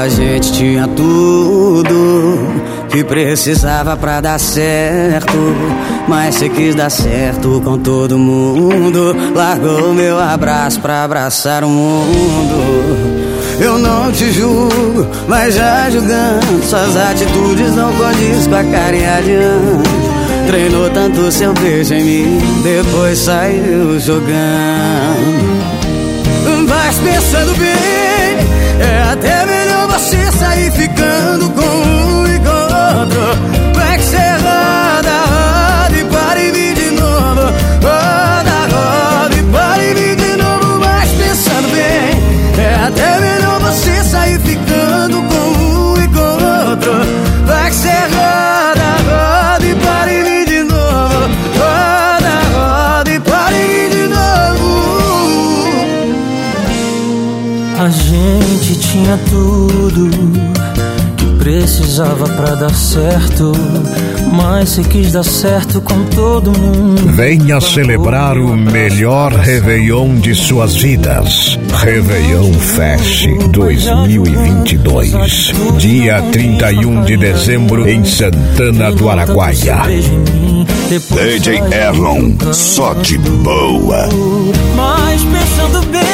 A gente tinha tudo que precisava pra dar certo, mas cê quis dar certo com todo mundo. Largou meu abraço pra abraçar o mundo. Eu não te julgo, mas já julgando, suas atitudes não condiz com a carinha de anjo. Treinou tanto seu beijo em mim, depois saiu jogando. Mas pensando bem, é até melhor você sair ficando com um e com outro. Vai que cê roda, roda e para e vir de novo. Roda, roda e para e vir de novo. Mas pensando bem, é até melhor você sair ficando com um e com outro. Vai que cê roda, roda e para e vir de novo. Roda, roda e para e vir de novo. A gente tinha tudo que precisava pra dar certo, mas se quis dar certo com todo mundo. Venha celebrar o melhor Réveillon de suas vidas. Réveillon Fest 2022. Dia 31 de dezembro em Santana do Araguaia. DJ Erlon, só de boa. Mas pensando bem,